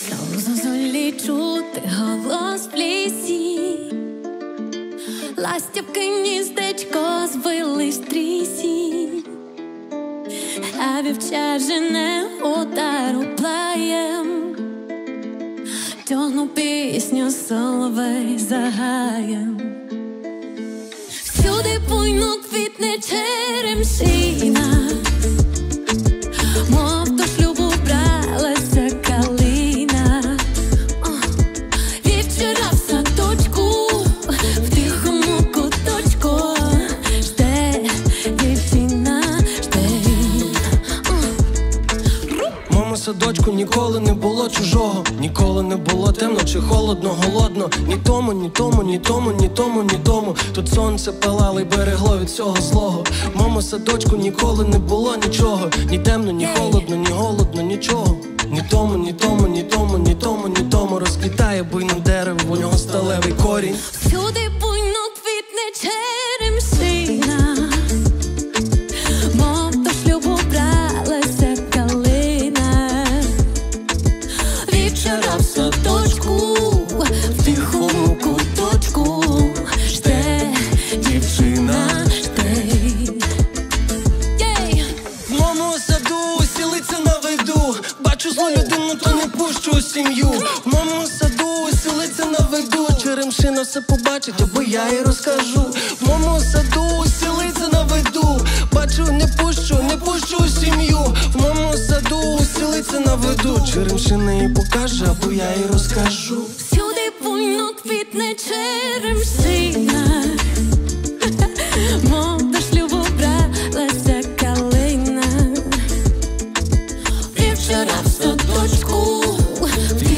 Зозулі чути голос в лісі, ластівки гніздечко звили в стрісі, а вівчар жене удару плаєм, тьону пісню соловей за гаєм. Всюди буйно квітне черемшина, мов до шлюбу бралася калина. Вівчора в садочку, в тихому куточку жде дівчина, жде. В моєму садочку ніколи не було чужого, ніколи не було темно чи холодно, голодно. Ні тому, ні тому, ні тому, ні тому, ні тому. Тут сонце палало й берегло від всього злого. В моєму садочку ніколи не було нічого, ні темно, ні холодно, ні голодно, нічого. Ні тому, ні тому, ні тому, ні тому, ні тому. Розквітає буйним дерево, у нього сталевий корінь. Всюди буйно квітне черемшина, мов до шлюбу бралася калина. Вівчора в садочку, в тихому куточку жде дівчина, жде. В моєму саду сілиться на виду, бачу злу людину, то не пущу у сім'ю. В моєму саду сілиться на виду, черемшина все побачить, або я їй розкажу. В моєму саду сілиться на виду, бачу, не пущу у сім'ю. В моєму саду сілиться на виду, черемшина їй покаже, або я їй розкажу. Всюди буйно квітне черемшина, мов до шлюбу бралася калина. Вівчора в садочку, в